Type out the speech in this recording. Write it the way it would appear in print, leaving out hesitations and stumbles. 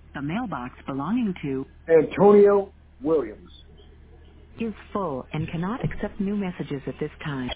The mailbox belonging to Antonio Williams. is full and cannot accept new messages at this time.